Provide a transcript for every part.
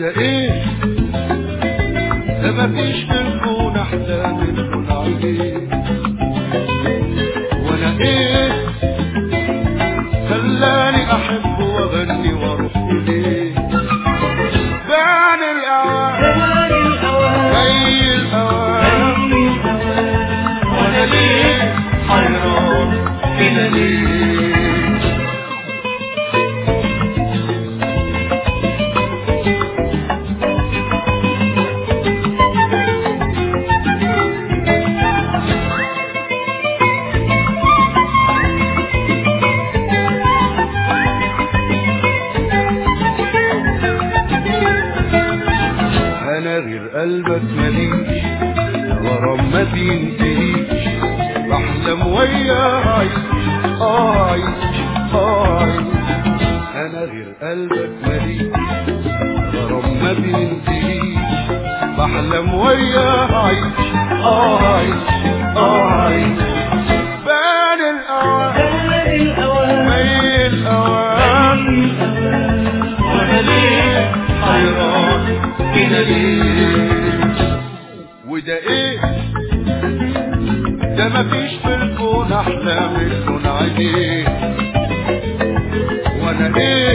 وده ايه ده مفيش في الكون احلى من عينيه. وانا ايه خلاني احب واغني واروح اليه. بان الاوان زي الاوان وانا ليه حيران كده ليه. انا غير قلبك ماليش غرام ما بينتهيش. بحلم وياه عايش عايش. انا غير قلبك ماليش غرام ما بينتهيش. بحلم وياه عايش عايش. بان الاوان زي الاوان وانا ليه حيران كده ليه. وده ايه ده مفيش في الكون احلى من عينيه. وانا ايه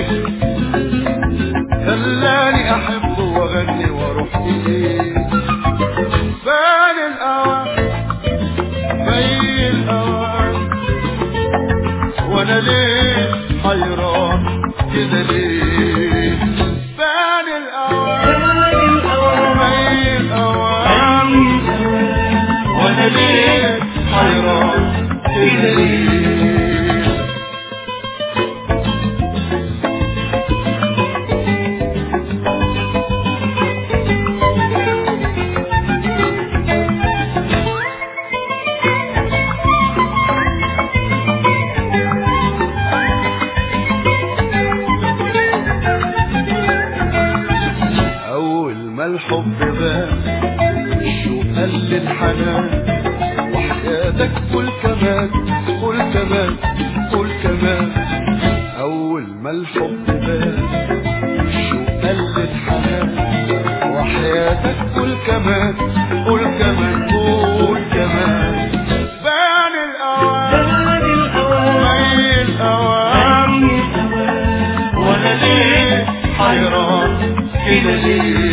خلاني احب واغني واروح اليه. بان الاوان زي الاوان وانا ليه حيران كده ليه. بان الاوان زي الاوان وانا ليه حيران كده ليه. الحب بان الشوق قل الحنان. وحياتك قول كمان قول كمان قول كمان. اول ما الحب بان الشوق قل الحنان. وحياتك قول كمان قول كمان قول كمان. بان الاوان زي الاوان وانا ليه حيران كده ليه.